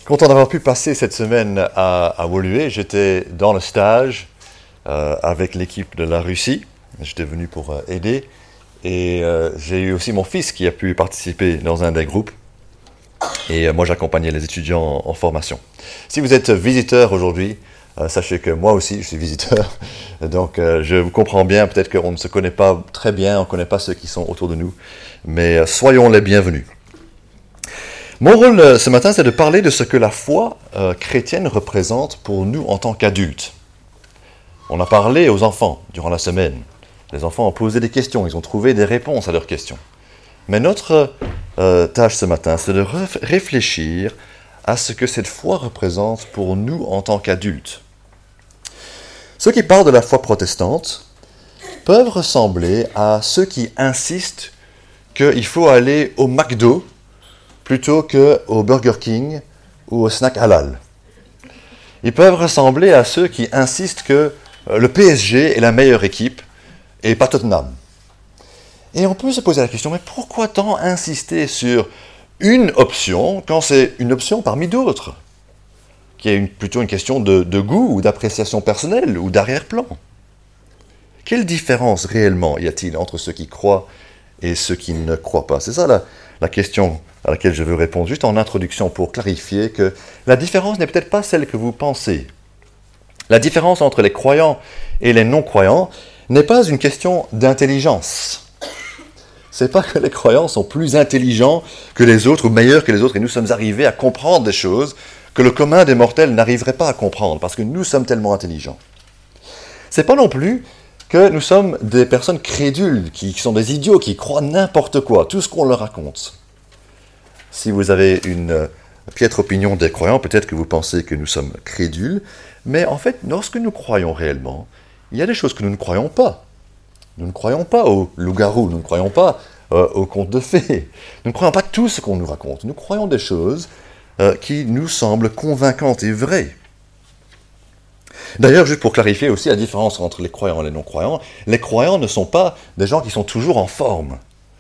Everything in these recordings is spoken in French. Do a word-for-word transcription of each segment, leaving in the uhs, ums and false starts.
Content d'avoir pu passer cette semaine à, à Woluwe. J'étais dans le stage euh, avec l'équipe de la Russie. J'étais venu pour euh, aider. Et euh, j'ai eu aussi mon fils qui a pu participer dans un des groupes. Et euh, moi, j'accompagnais les étudiants en, en formation. Si vous êtes visiteur aujourd'hui, euh, sachez que moi aussi, je suis visiteur. Donc, euh, je vous comprends bien. Peut-être qu'on ne se connaît pas très bien, on ne connaît pas ceux qui sont autour de nous. Mais euh, soyons les bienvenus. Mon rôle euh, ce matin, c'est de parler de ce que la foi euh, chrétienne représente pour nous en tant qu'adultes. On a parlé aux enfants durant la semaine. Les enfants ont posé des questions, ils ont trouvé des réponses à leurs questions. Mais notre euh, tâche ce matin, c'est de ref- réfléchir à ce que cette foi représente pour nous en tant qu'adultes. Ceux qui parlent de la foi protestante peuvent ressembler à ceux qui insistent qu'il faut aller au McDo plutôt qu'au Burger King ou au snack halal. Ils peuvent ressembler à ceux qui insistent que le P S G est la meilleure équipe et pas Tottenham. Et on peut se poser la question, mais pourquoi tant insister sur une option quand c'est une option parmi d'autres, qui est une, plutôt une question de, de goût ou d'appréciation personnelle ou d'arrière-plan? Quelle différence réellement y a-t-il entre ceux qui croient et ceux qui ne croient pas? C'est ça la, la question à laquelle je veux répondre, juste en introduction pour clarifier que la différence n'est peut-être pas celle que vous pensez. La différence entre les croyants et les non-croyants n'est pas une question d'intelligence. C'est pas que les croyants sont plus intelligents que les autres ou meilleurs que les autres et nous sommes arrivés à comprendre des choses que le commun des mortels n'arriverait pas à comprendre parce que nous sommes tellement intelligents. C'est pas non plus que nous sommes des personnes crédules, qui, qui sont des idiots, qui croient n'importe quoi, tout ce qu'on leur raconte. Si vous avez une euh, piètre opinion des croyants, peut-être que vous pensez que nous sommes crédules, mais en fait, lorsque nous croyons réellement, il y a des choses que nous ne croyons pas. Nous ne croyons pas aux loups-garous, nous ne croyons pas euh, aux contes de fées, nous ne croyons pas tout ce qu'on nous raconte, nous croyons des choses euh, qui nous semblent convaincantes et vraies. D'ailleurs, juste pour clarifier aussi la différence entre les croyants et les non-croyants, les croyants ne sont pas des gens qui sont toujours en forme.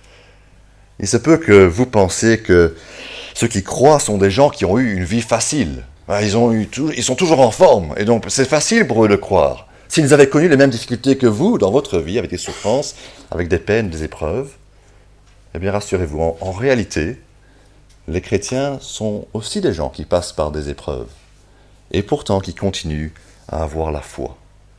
Il se peut que vous pensiez que ceux qui croient sont des gens qui ont eu une vie facile. Ils, ont eu tout, ils sont toujours en forme, et donc c'est facile pour eux de croire. S'ils avaient connu les mêmes difficultés que vous dans votre vie, avec des souffrances, avec des peines, des épreuves, eh bien rassurez-vous, en, en réalité, les chrétiens sont aussi des gens qui passent par des épreuves, et pourtant qui continuent à avoir la foi.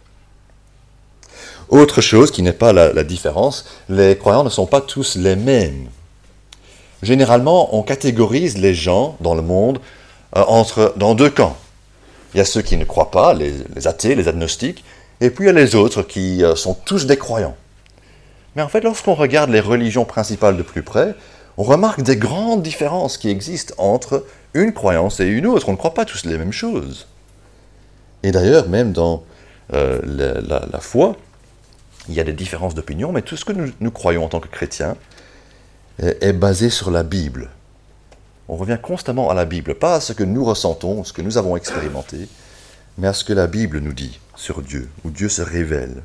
Autre chose qui n'est pas la, la différence, les croyants ne sont pas tous les mêmes. Généralement, on catégorise les gens dans le monde euh, entre, dans deux camps. Il y a ceux qui ne croient pas, les, les athées, les agnostiques, et puis il y a les autres qui euh, sont tous des croyants. Mais en fait, lorsqu'on regarde les religions principales de plus près, on remarque des grandes différences qui existent entre une croyance et une autre. On ne croit pas tous les mêmes choses. Et d'ailleurs, même dans euh, la, la, la foi, il y a des différences d'opinion, mais tout ce que nous, nous croyons en tant que chrétiens est, est basé sur la Bible. On revient constamment à la Bible, pas à ce que nous ressentons, ce que nous avons expérimenté, mais à ce que la Bible nous dit sur Dieu, où Dieu se révèle.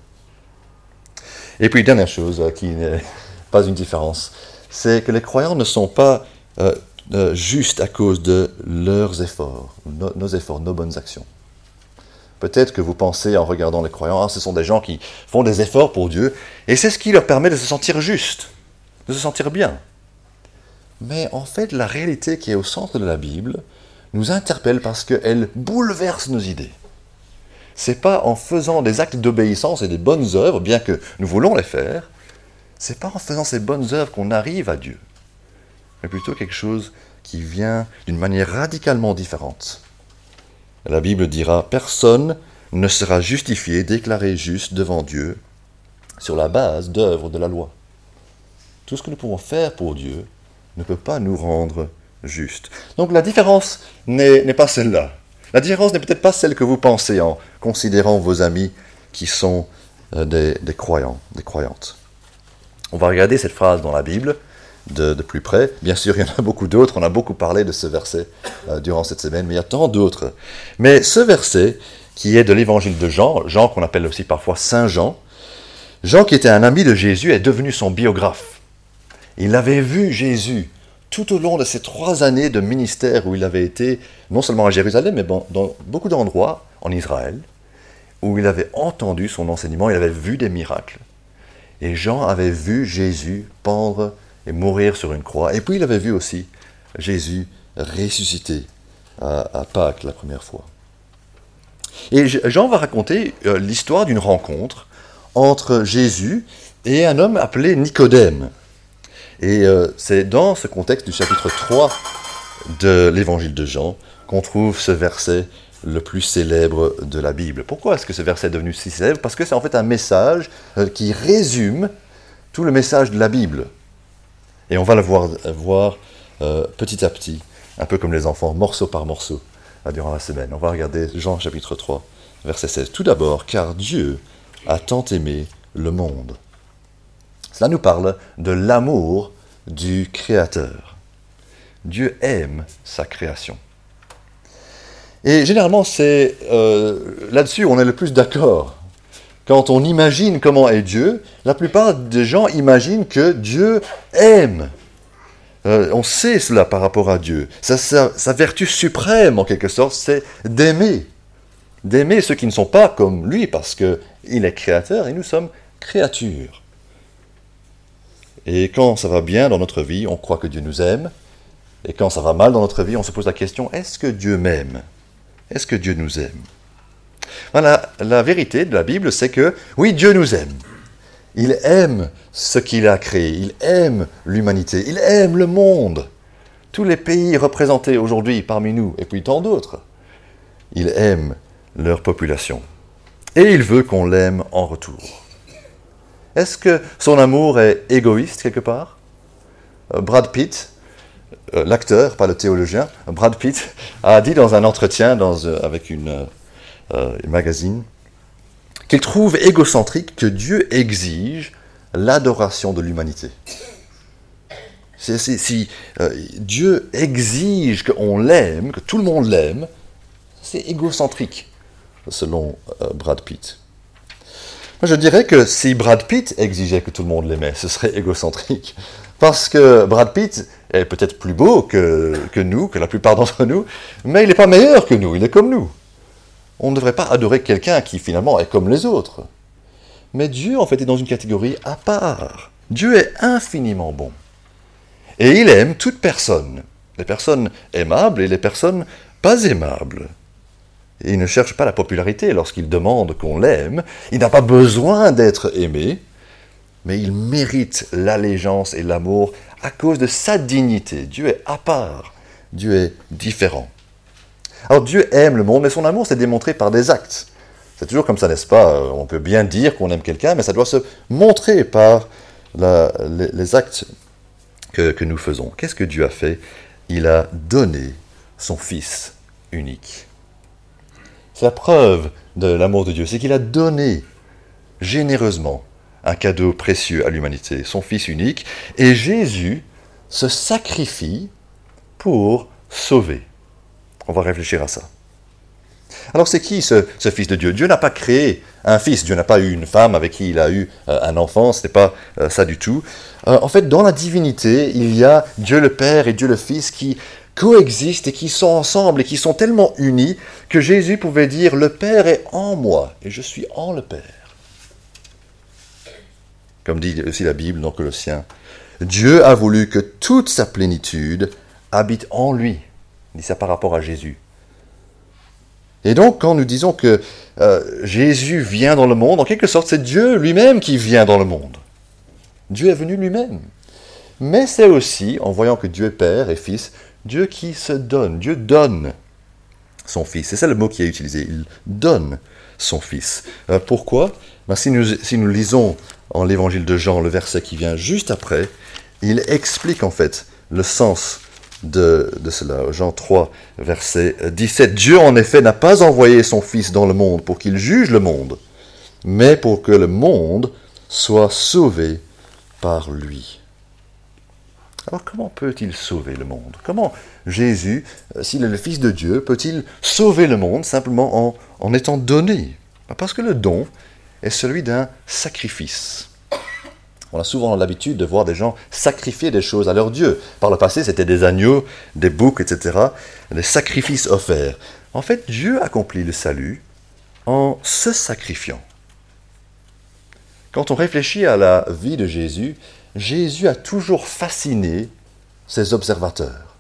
Et puis, dernière chose euh, qui n'est pas une différence, c'est que les croyants ne sont pas euh, euh, justes à cause de leurs efforts, no, nos efforts, nos bonnes actions. Peut-être que vous pensez en regardant les croyants, ah, ce sont des gens qui font des efforts pour Dieu, et c'est ce qui leur permet de se sentir justes, de se sentir bien. Mais en fait, la réalité qui est au centre de la Bible nous interpelle parce qu'elle bouleverse nos idées. C'est pas en faisant des actes d'obéissance et des bonnes œuvres, bien que nous voulons les faire, c'est pas en faisant ces bonnes œuvres qu'on arrive à Dieu, mais plutôt quelque chose qui vient d'une manière radicalement différente. La Bible dira « Personne ne sera justifié, déclaré juste devant Dieu sur la base d'œuvres de la loi. » Tout ce que nous pouvons faire pour Dieu ne peut pas nous rendre justes. Donc la différence n'est, n'est pas celle-là. La différence n'est peut-être pas celle que vous pensez en considérant vos amis qui sont euh, des, des croyants, des croyantes. On va regarder cette phrase dans la Bible de, de plus près. Bien sûr, il y en a beaucoup d'autres. On a beaucoup parlé de ce verset euh, durant cette semaine, mais il y a tant d'autres. Mais ce verset, qui est de l'évangile de Jean, Jean qu'on appelle aussi parfois Saint Jean, Jean qui était un ami de Jésus est devenu son biographe. Il avait vu Jésus tout au long de ces trois années de ministère où il avait été, non seulement à Jérusalem, mais dans, dans beaucoup d'endroits en Israël, où il avait entendu son enseignement, il avait vu des miracles. Et Jean avait vu Jésus pendre et mourir sur une croix. Et puis il avait vu aussi Jésus ressuscité à, à Pâques la première fois. Et Jean va raconter euh, l'histoire d'une rencontre entre Jésus et un homme appelé Nicodème. Et euh, c'est dans ce contexte du chapitre trois de l'évangile de Jean qu'on trouve ce verset le plus célèbre de la Bible. Pourquoi est-ce que ce verset est devenu si célèbre? Parce que c'est en fait un message euh, qui résume tout le message de la Bible. Et on va le voir, voir euh, petit à petit, un peu comme les enfants, morceau par morceau, euh, durant la semaine. On va regarder Jean chapitre trois, verset seize. Tout d'abord, car Dieu a tant aimé le monde. Cela nous parle de l'amour du Créateur. Dieu aime sa création. Et généralement, c'est euh, là-dessus on est le plus d'accord. Quand on imagine comment est Dieu, la plupart des gens imaginent que Dieu aime. Euh, on sait cela par rapport à Dieu. Sa, sa, sa vertu suprême, en quelque sorte, c'est d'aimer. D'aimer ceux qui ne sont pas comme lui, parce qu'il est créateur et nous sommes créatures. Et quand ça va bien dans notre vie, on croit que Dieu nous aime. Et quand ça va mal dans notre vie, on se pose la question, est-ce que Dieu m'aime? Est-ce que Dieu nous aime? Voilà, la vérité de la Bible, c'est que, oui, Dieu nous aime. Il aime ce qu'il a créé, il aime l'humanité, il aime le monde. Tous les pays représentés aujourd'hui parmi nous, et puis tant d'autres, il aime leur population. Et il veut qu'on l'aime en retour. Est-ce que son amour est égoïste quelque part? Brad Pitt, Euh, l'acteur, pas le théologien, Brad Pitt, a dit dans un entretien dans, euh, avec une, euh, une magazine qu'il trouve égocentrique que Dieu exige l'adoration de l'humanité. C'est, c'est, si euh, Dieu exige qu'on l'aime, que tout le monde l'aime, c'est égocentrique, selon euh, Brad Pitt. Moi, je dirais que si Brad Pitt exigeait que tout le monde l'aimait, ce serait égocentrique. Parce que Brad Pitt est peut-être plus beau que, que nous, que la plupart d'entre nous, mais il n'est pas meilleur que nous, il est comme nous. On ne devrait pas adorer quelqu'un qui finalement est comme les autres. Mais Dieu, en fait, est dans une catégorie à part. Dieu est infiniment bon. Et il aime toute personne. Les personnes aimables et les personnes pas aimables. Et il ne cherche pas la popularité lorsqu'il demande qu'on l'aime. Il n'a pas besoin d'être aimé. Mais il mérite l'allégeance et l'amour à cause de sa dignité. Dieu est à part, Dieu est différent. Alors Dieu aime le monde, mais son amour s'est démontré par des actes. C'est toujours comme ça, n'est-ce pas? On peut bien dire qu'on aime quelqu'un, mais ça doit se montrer par la, les, les actes que, que nous faisons. Qu'est-ce que Dieu a fait? Il a donné son Fils unique. C'est la preuve de l'amour de Dieu, c'est qu'il a donné généreusement un cadeau précieux à l'humanité, son Fils unique, et Jésus se sacrifie pour sauver. On va réfléchir à ça. Alors c'est qui ce, ce Fils de Dieu? Dieu n'a pas créé un fils, Dieu n'a pas eu une femme avec qui il a eu euh, un enfant, ce n'est pas euh, ça du tout. Euh, en fait, dans la divinité, il y a Dieu le Père et Dieu le Fils qui coexistent et qui sont ensemble et qui sont tellement unis que Jésus pouvait dire « Le Père est en moi et je suis en le Père ». Comme dit aussi la Bible dans Colossiens, Dieu a voulu que toute sa plénitude habite en lui. Il dit ça par rapport à Jésus. Et donc, quand nous disons que euh, Jésus vient dans le monde, en quelque sorte, c'est Dieu lui-même qui vient dans le monde. Dieu est venu lui-même. Mais c'est aussi, en voyant que Dieu est Père et Fils, Dieu qui se donne. Dieu donne son Fils. C'est ça le mot qui est utilisé. Il donne son Fils. Euh, pourquoi? Ben, si, nous, si nous lisons en l'évangile de Jean, le verset qui vient juste après, il explique en fait le sens de, de cela. Jean trois, verset dix-sept. Dieu en effet n'a pas envoyé son Fils dans le monde pour qu'il juge le monde, mais pour que le monde soit sauvé par lui. Alors comment peut-il sauver le monde? Comment Jésus, s'il est le Fils de Dieu, peut-il sauver le monde simplement en, en étant donné? Parce que le don est celui d'un sacrifice. On a souvent l'habitude de voir des gens sacrifier des choses à leur Dieu. Par le passé, c'était des agneaux, des boucs, et cetera, des sacrifices offerts. En fait, Dieu accomplit le salut en se sacrifiant. Quand on réfléchit à la vie de Jésus, Jésus a toujours fasciné ses observateurs.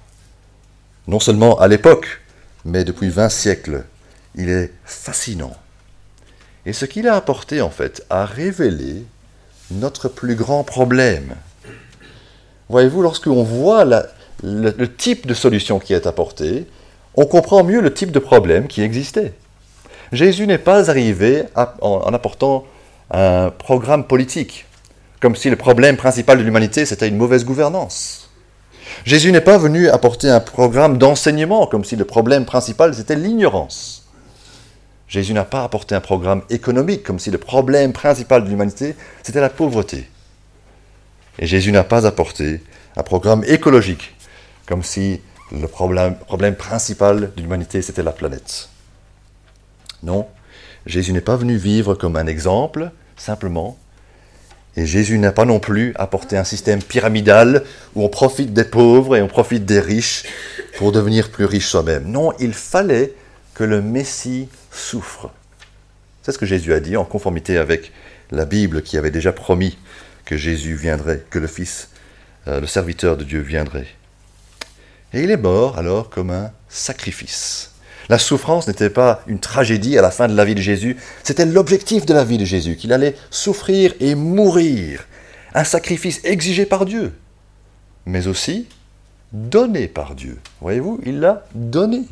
Non seulement à l'époque, mais depuis vingt siècles, il est fascinant. Et ce qu'il a apporté, en fait, a révélé notre plus grand problème. Voyez-vous, lorsqu'on voit la, le, le type de solution qui est apportée, on comprend mieux le type de problème qui existait. Jésus n'est pas arrivé à, en, en apportant un programme politique, comme si le problème principal de l'humanité, c'était une mauvaise gouvernance. Jésus n'est pas venu apporter un programme d'enseignement, comme si le problème principal, c'était l'ignorance. Jésus n'a pas apporté un programme économique, comme si le problème principal de l'humanité, c'était la pauvreté. Et Jésus n'a pas apporté un programme écologique, comme si le problème, problème principal de l'humanité, c'était la planète. Non, Jésus n'est pas venu vivre comme un exemple, simplement. Et Jésus n'a pas non plus apporté un système pyramidal où on profite des pauvres et on profite des riches pour devenir plus riches soi-même. Non, il fallait que le Messie souffre. C'est ce que Jésus a dit en conformité avec la Bible qui avait déjà promis que Jésus viendrait, que le Fils, euh, le serviteur de Dieu viendrait. Et il est mort alors comme un sacrifice. La souffrance n'était pas une tragédie à la fin de la vie de Jésus, c'était l'objectif de la vie de Jésus, qu'il allait souffrir et mourir. Un sacrifice exigé par Dieu, mais aussi donné par Dieu. Voyez-vous, il l'a donné.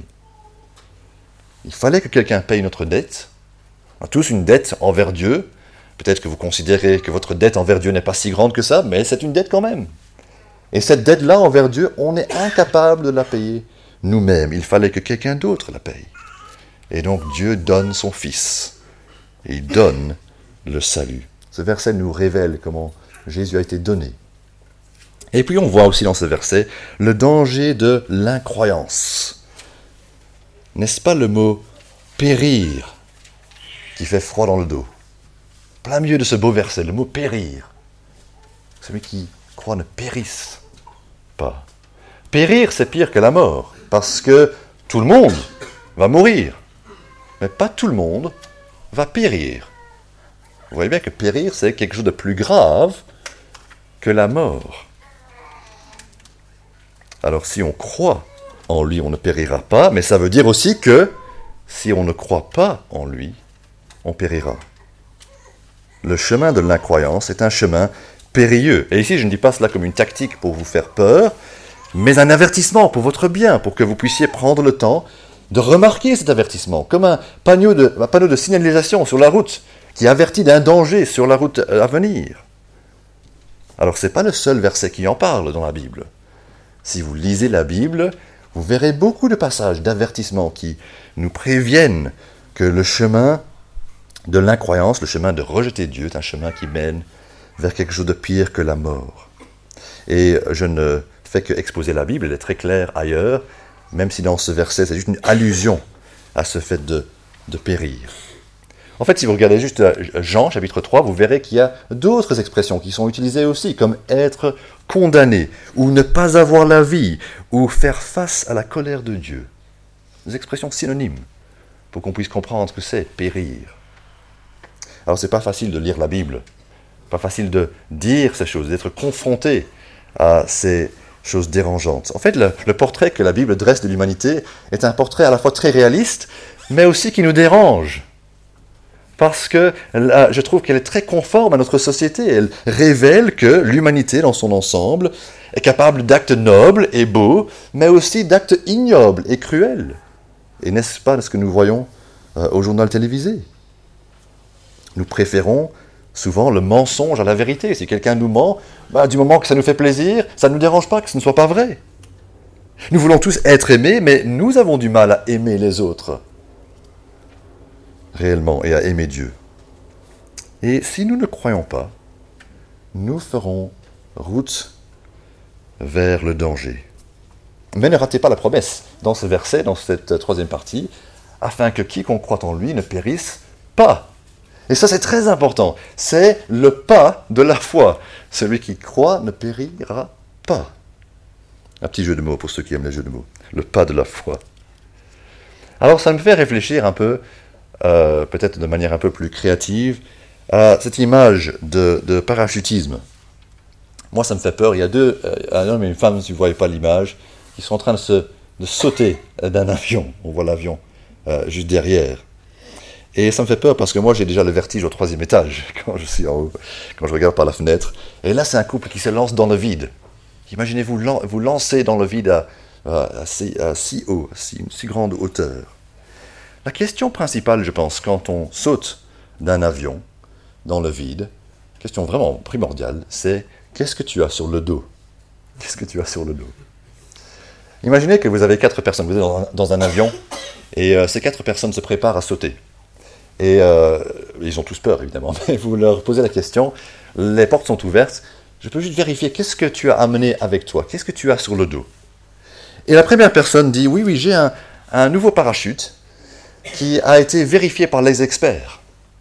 Il fallait que quelqu'un paye notre dette. On a tous une dette envers Dieu. Peut-être que vous considérez que votre dette envers Dieu n'est pas si grande que ça, mais c'est une dette quand même. Et cette dette-là envers Dieu, on est incapable de la payer nous-mêmes. Il fallait que quelqu'un d'autre la paye. Et donc Dieu donne son Fils. Et il donne le salut. Ce verset nous révèle comment Jésus a été donné. Et puis on voit aussi dans ce verset le danger de l'incroyance. N'est-ce pas le mot « périr » qui fait froid dans le dos? Plein milieu de ce beau verset, le mot « périr ». Celui qui croit ne périsse pas. Périr, c'est pire que la mort, parce que tout le monde va mourir, mais pas tout le monde va périr. Vous voyez bien que périr, c'est quelque chose de plus grave que la mort. Alors si on croit en lui, on ne périra pas, mais ça veut dire aussi que si on ne croit pas en lui, on périra. Le chemin de l'incroyance est un chemin périlleux. Et ici, je ne dis pas cela comme une tactique pour vous faire peur, mais un avertissement pour votre bien, pour que vous puissiez prendre le temps de remarquer cet avertissement, comme un panneau de, un panneau de signalisation sur la route qui avertit d'un danger sur la route à venir. Alors, ce n'est pas le seul verset qui en parle dans la Bible. Si vous lisez la Bible, vous verrez beaucoup de passages d'avertissement qui nous préviennent que le chemin de l'incroyance, le chemin de rejeter Dieu, est un chemin qui mène vers quelque chose de pire que la mort. Et je ne fais que exposer la Bible, elle est très claire ailleurs, même si dans ce verset, c'est juste une allusion à ce fait de, de périr. En fait, si vous regardez juste Jean, chapitre trois, vous verrez qu'il y a d'autres expressions qui sont utilisées aussi, comme être condamné, ou ne pas avoir la vie, ou faire face à la colère de Dieu. Des expressions synonymes, pour qu'on puisse comprendre ce que c'est, périr. Alors, c'est pas facile de lire la Bible, pas facile de dire ces choses, d'être confronté à ces choses dérangeantes. En fait, le, le portrait que la Bible dresse de l'humanité est un portrait à la fois très réaliste, mais aussi qui nous dérange. Parce que là, je trouve qu'elle est très conforme à notre société. Elle révèle que l'humanité dans son ensemble est capable d'actes nobles et beaux, mais aussi d'actes ignobles et cruels. Et n'est-ce pas ce que nous voyons euh, au journal télévisé? Nous préférons souvent le mensonge à la vérité. Si quelqu'un nous ment, bah, du moment que ça nous fait plaisir, ça ne nous dérange pas que ce ne soit pas vrai. Nous voulons tous être aimés, mais nous avons du mal à aimer les autres. Réellement, et à aimer Dieu. Et si nous ne croyons pas, nous ferons route vers le danger. Mais ne ratez pas la promesse dans ce verset, dans cette troisième partie, afin que quiconque croit en lui ne périsse pas, Et ça, c'est très important. C'est le pas de la foi. Celui qui croit ne périra pas. Un petit jeu de mots pour ceux qui aiment les jeux de mots. Le pas de la foi. Alors, ça me fait réfléchir un peu, euh, peut-être de manière un peu plus créative, à cette image de, de parachutisme. Moi, ça me fait peur. Il y a deux, euh, un homme et une femme, si vous ne voyez pas l'image, qui sont en train de, se, de sauter d'un avion. On voit l'avion euh, juste derrière. Et ça me fait peur parce que moi, j'ai déjà le vertige au troisième étage quand je suis en haut, quand je regarde par la fenêtre. Et là, c'est un couple qui se lance dans le vide. Imaginez-vous lan- vous lancer dans le vide à, à, à, si, à si haut, à si, une si grande hauteur. La question principale, je pense, quand on saute d'un avion dans le vide, question vraiment primordiale, c'est qu'est-ce que tu as sur le dos? Qu'est-ce que tu as sur le dos? Imaginez que vous avez quatre personnes, vous êtes dans un, dans un avion, et euh, ces quatre personnes se préparent à sauter. Et euh, ils ont tous peur, évidemment, mais vous leur posez la question, les portes sont ouvertes, je peux juste vérifier, qu'est-ce que tu as amené avec toi? Qu'est-ce que tu as sur le dos? Et la première personne dit, oui, oui, j'ai un, un nouveau parachute qui a été vérifié par les experts.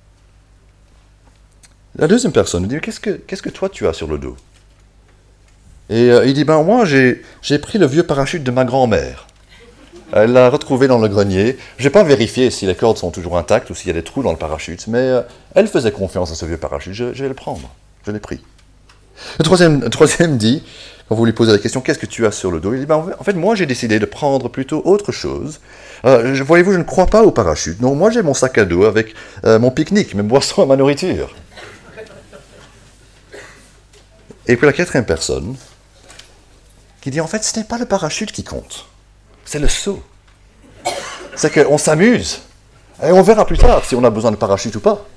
La deuxième personne dit, qu'est-ce que, qu'est-ce que toi tu as sur le dos? Et euh, il dit, ben moi j'ai, j'ai pris le vieux parachute de ma grand-mère. Elle l'a retrouvé dans le grenier. Je n'ai pas vérifié si les cordes sont toujours intactes ou s'il y a des trous dans le parachute, mais euh, elle faisait confiance à ce vieux parachute. Je, je vais le prendre. Je l'ai pris. Le troisième, le troisième dit, quand vous lui posez la question, qu'est-ce que tu as sur le dos? Il dit, ben, en fait, moi j'ai décidé de prendre plutôt autre chose. Euh, je, voyez-vous, je ne crois pas au parachute. Non, moi j'ai mon sac à dos avec euh, mon pique-nique, mes boissons et ma nourriture. Et puis la quatrième personne, qui dit, en fait, ce n'est pas le parachute qui compte. C'est le saut. C'est qu'on s'amuse. Et on verra plus tard si on a besoin de parachute ou pas.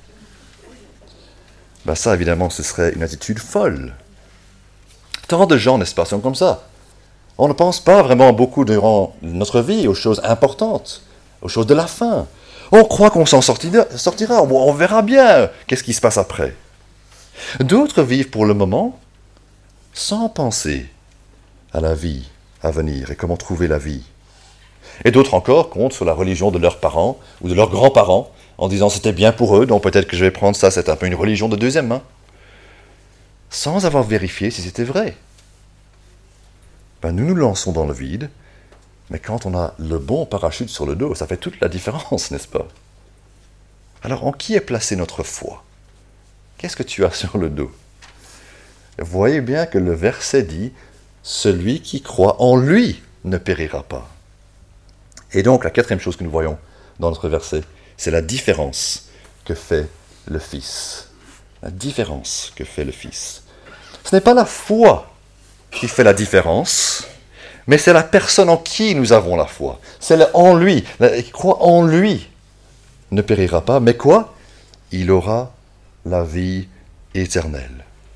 Ben ça, évidemment, ce serait une attitude folle. Tant de gens, n'est-ce pas, sont comme ça. On ne pense pas vraiment beaucoup durant notre vie aux choses importantes, aux choses de la fin. On croit qu'on s'en sortira, sortira. On verra bien qu'est-ce qui se passe après. D'autres vivent pour le moment sans penser à la vie à venir et comment trouver la vie. Et d'autres encore comptent sur la religion de leurs parents ou de leurs grands-parents en disant c'était bien pour eux, donc peut-être que je vais prendre ça, c'est un peu une religion de deuxième main, sans avoir vérifié si c'était vrai. Ben, nous nous lançons dans le vide, mais quand on a le bon parachute sur le dos, ça fait toute la différence, n'est-ce pas? Alors en qui est placée notre foi? Qu'est-ce que tu as sur le dos? Vous voyez bien que le verset dit « Celui qui croit en lui ne périra pas ». Et donc, la quatrième chose que nous voyons dans notre verset, c'est la différence que fait le Fils. La différence que fait le Fils. Ce n'est pas la foi qui fait la différence, mais c'est la personne en qui nous avons la foi. C'est le en lui. Qui croit en lui ne périra pas, mais quoi? Il aura la vie éternelle.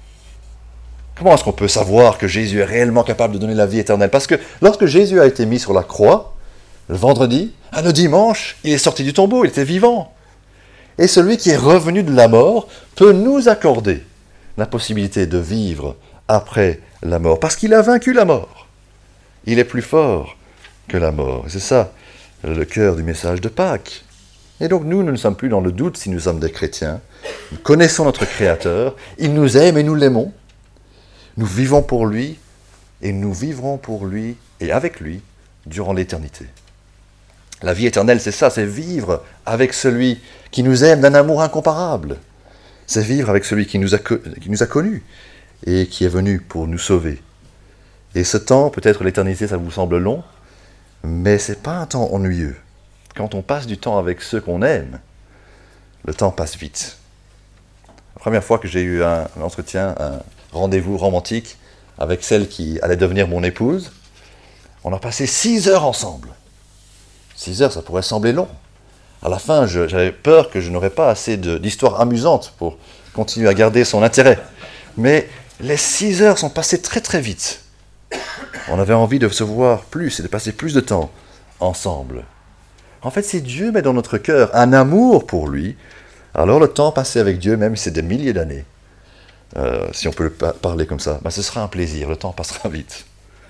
Comment est-ce qu'on peut savoir que Jésus est réellement capable de donner la vie éternelle? Parce que lorsque Jésus a été mis sur la croix, le vendredi, ah, le dimanche, il est sorti du tombeau, il était vivant. Et celui qui est revenu de la mort peut nous accorder la possibilité de vivre après la mort, parce qu'il a vaincu la mort. Il est plus fort que la mort. Et c'est ça le cœur du message de Pâques. Et donc nous, nous ne sommes plus dans le doute si nous sommes des chrétiens. Nous connaissons notre Créateur, il nous aime et nous l'aimons. Nous vivons pour lui et nous vivrons pour lui et avec lui durant l'éternité. La vie éternelle, c'est ça, c'est vivre avec celui qui nous aime d'un amour incomparable. C'est vivre avec celui qui nous a, qui nous a connus et qui est venu pour nous sauver. Et ce temps, peut-être l'éternité, ça vous semble long, mais ce n'est pas un temps ennuyeux. Quand on passe du temps avec ceux qu'on aime, le temps passe vite. La première fois que j'ai eu un, un entretien, un rendez-vous romantique avec celle qui allait devenir mon épouse, on a passé six heures ensemble. Six heures, ça pourrait sembler long. À la fin, je, j'avais peur que je n'aurais pas assez de, d'histoires amusantes pour continuer à garder son intérêt. Mais les six heures sont passées très très vite. On avait envie de se voir plus et de passer plus de temps ensemble. En fait, si Dieu met dans notre cœur un amour pour lui, alors le temps passé avec Dieu, même si c'est des milliers d'années, euh, si on peut le parler comme ça, ben ce sera un plaisir, le temps passera vite.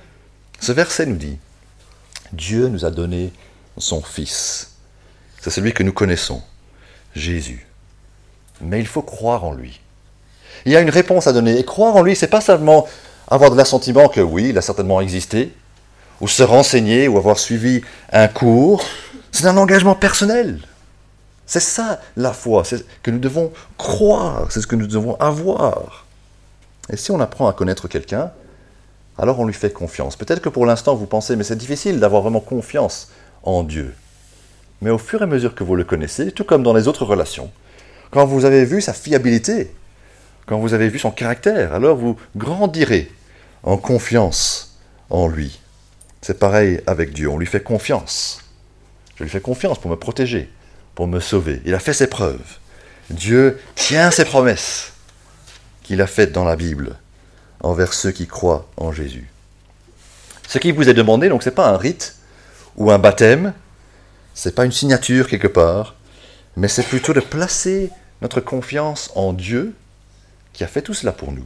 Ce verset nous dit, Dieu nous a donné son Fils. C'est celui que nous connaissons, Jésus. mais il faut croire en lui. Il y a une réponse à donner. Et croire en lui, ce n'est pas seulement avoir de l'assentiment que oui, il a certainement existé, ou se renseigner, ou avoir suivi un cours. C'est un engagement personnel. C'est ça la foi, c'est que nous devons croire, c'est ce que nous devons avoir. Et si on apprend à connaître quelqu'un, alors on lui fait confiance. Peut-être que pour l'instant vous pensez, mais c'est difficile d'avoir vraiment confiance en Dieu. Mais au fur et à mesure que vous le connaissez, tout comme dans les autres relations, quand vous avez vu sa fiabilité, quand vous avez vu son caractère, alors vous grandirez en confiance en lui. C'est pareil avec Dieu, on lui fait confiance. Je lui fais confiance pour me protéger, pour me sauver. Il a fait ses preuves. Dieu tient ses promesses qu'il a faites dans la Bible envers ceux qui croient en Jésus. Ce qui vous est demandé, donc, ce n'est pas un rite ou un baptême, ce n'est pas une signature quelque part, mais c'est plutôt de placer notre confiance en Dieu qui a fait tout cela pour nous.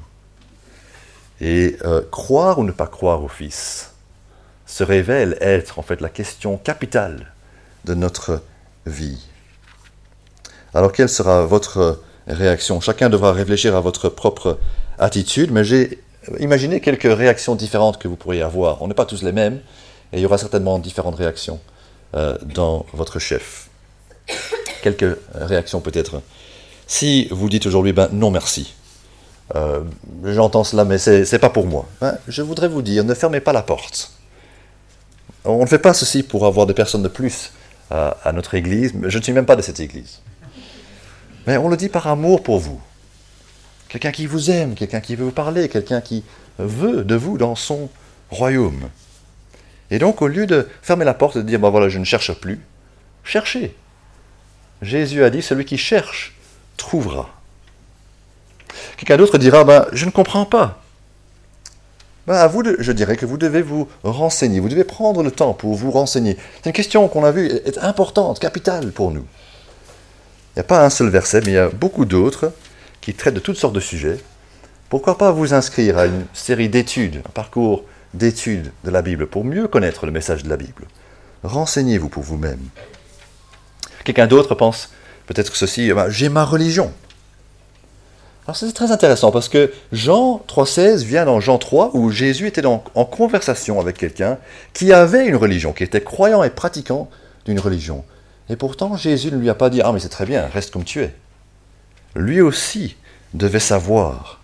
Et euh, croire ou ne pas croire au Fils se révèle être en fait la question capitale de notre vie. Alors quelle sera votre réaction ? Chacun devra réfléchir à votre propre attitude, mais j'ai imaginé quelques réactions différentes que vous pourriez avoir. On n'est pas tous les mêmes, et il y aura certainement différentes réactions euh, dans votre chef. Quelques réactions peut-être. Si vous dites aujourd'hui, ben non merci, euh, j'entends cela, mais c'est, c'est pas pour moi. Ben, je voudrais vous dire, ne fermez pas la porte. On ne fait pas ceci pour avoir des personnes de plus à, à notre église, je ne suis même pas de cette église. Mais on le dit par amour pour vous. Quelqu'un qui vous aime, quelqu'un qui veut vous parler, quelqu'un qui veut de vous dans son royaume. Et donc, au lieu de fermer la porte et de dire, ben voilà, je ne cherche plus, cherchez. Jésus a dit, celui qui cherche, trouvera. Quelqu'un d'autre dira, ben, je ne comprends pas. Ben, à vous, de, je dirais que vous devez vous renseigner, vous devez prendre le temps pour vous renseigner. C'est une question qu'on a vue, est importante, capitale pour nous. Il n'y a pas un seul verset, mais il y a beaucoup d'autres qui traitent de toutes sortes de sujets. Pourquoi pas vous inscrire à une série d'études, un parcours d'études de la Bible pour mieux connaître le message de la Bible. Renseignez-vous pour vous-même. Quelqu'un d'autre pense peut-être ceci, ben, j'ai ma religion. Alors c'est très intéressant parce que Jean trois seize vient dans Jean trois où Jésus était dans, en conversation avec quelqu'un qui avait une religion, qui était croyant et pratiquant d'une religion. Et pourtant Jésus ne lui a pas dit « Ah mais c'est très bien, reste comme tu es ». Lui aussi devait savoir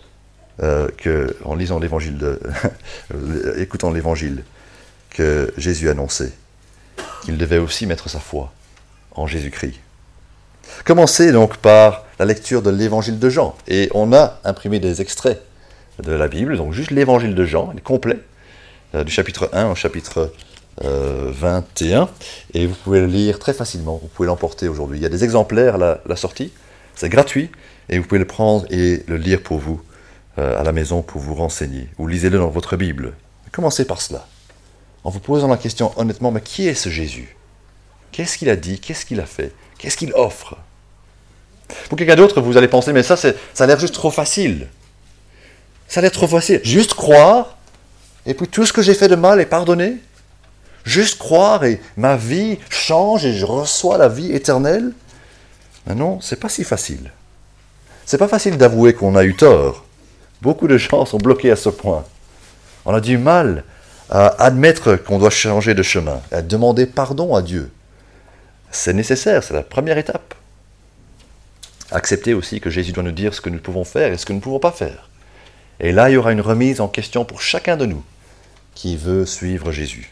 euh, que, en lisant l'évangile, de, écoutant l'évangile que Jésus annonçait, qu'il devait aussi mettre sa foi en Jésus-Christ. Commencez donc par la lecture de l'évangile de Jean. Et on a imprimé des extraits de la Bible, donc juste l'évangile de Jean, il est complet, euh, du chapitre un au chapitre euh, vingt et un. Et vous pouvez le lire très facilement, vous pouvez l'emporter aujourd'hui. Il y a des exemplaires à la, la sortie, c'est gratuit, et vous pouvez le prendre et le lire pour vous, euh, à la maison, pour vous renseigner. Ou lisez-le dans votre Bible. Commencez par cela, en vous posant la question honnêtement, mais qui est ce Jésus ? Qu'est-ce qu'il a dit ? Qu'est-ce qu'il a fait ? Qu'est-ce qu'il offre ? Pour quelqu'un d'autre, vous allez penser, mais ça, c'est, ça a l'air juste trop facile. Ça a l'air trop facile. Juste croire, et puis tout ce que j'ai fait de mal est pardonné. Juste croire, et ma vie change, et je reçois la vie éternelle. Mais non, c'est pas si facile. C'est pas facile d'avouer qu'on a eu tort. Beaucoup de gens sont bloqués à ce point. On a du mal à admettre qu'on doit changer de chemin, à demander pardon à Dieu. C'est nécessaire, c'est la première étape. Accepter aussi que Jésus doit nous dire ce que nous pouvons faire et ce que nous ne pouvons pas faire. Et là, il y aura une remise en question pour chacun de nous qui veut suivre Jésus.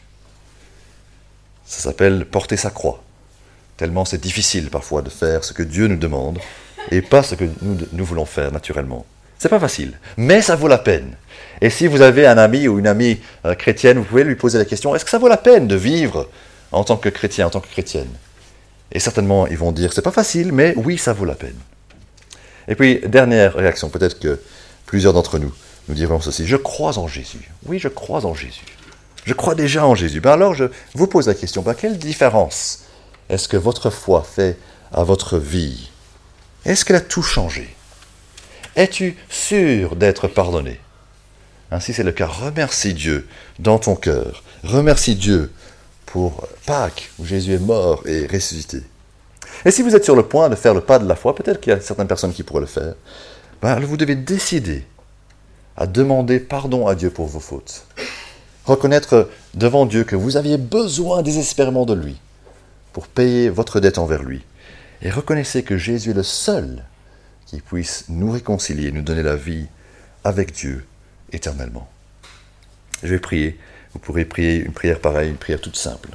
Ça s'appelle porter sa croix. Tellement c'est difficile parfois de faire ce que Dieu nous demande et pas ce que nous, nous voulons faire naturellement. C'est pas facile, mais ça vaut la peine. Et si vous avez un ami ou une amie euh, chrétienne, vous pouvez lui poser la question, est-ce que ça vaut la peine de vivre en tant que chrétien, en tant que chrétienne ? Et certainement, ils vont dire, c'est pas facile, mais oui, ça vaut la peine. Et puis, dernière réaction, peut-être que plusieurs d'entre nous nous diront ceci, je crois en Jésus. Oui, je crois en Jésus. Je crois déjà en Jésus. Ben alors, je vous pose la question, ben quelle différence est-ce que votre foi fait à votre vie ? Est-ce qu'elle a tout changé ? Es-tu sûr d'être pardonné ? Ainsi c'est le cas, remercie Dieu dans ton cœur. Remercie Dieu pour Pâques, où Jésus est mort et ressuscité. Et si vous êtes sur le point de faire le pas de la foi, peut-être qu'il y a certaines personnes qui pourraient le faire, ben, vous devez décider à demander pardon à Dieu pour vos fautes. Reconnaître devant Dieu que vous aviez besoin désespérément de lui pour payer votre dette envers lui. Et reconnaissez que Jésus est le seul qui puisse nous réconcilier, nous donner la vie avec Dieu éternellement. Je vais prier. Vous pourrez prier une prière pareille, une prière toute simple.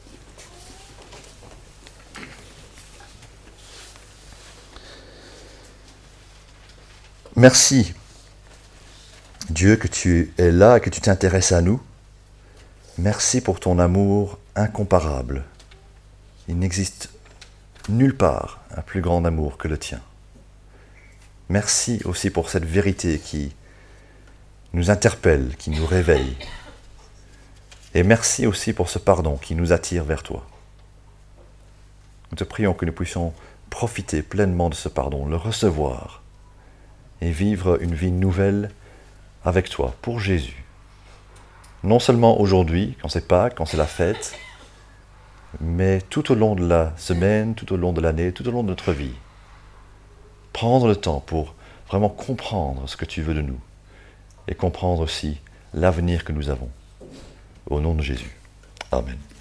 Merci, Dieu, que tu es là, que tu t'intéresses à nous. Merci pour ton amour incomparable. Il n'existe nulle part un plus grand amour que le tien. Merci aussi pour cette vérité qui nous interpelle, qui nous réveille. Et merci aussi pour ce pardon qui nous attire vers toi. Nous te prions que nous puissions profiter pleinement de ce pardon, le recevoir et vivre une vie nouvelle avec toi, pour Jésus. Non seulement aujourd'hui, quand c'est Pâques, quand c'est la fête, mais tout au long de la semaine, tout au long de l'année, tout au long de notre vie. Prendre le temps pour vraiment comprendre ce que tu veux de nous et comprendre aussi l'avenir que nous avons. Au nom de Jésus. Amen.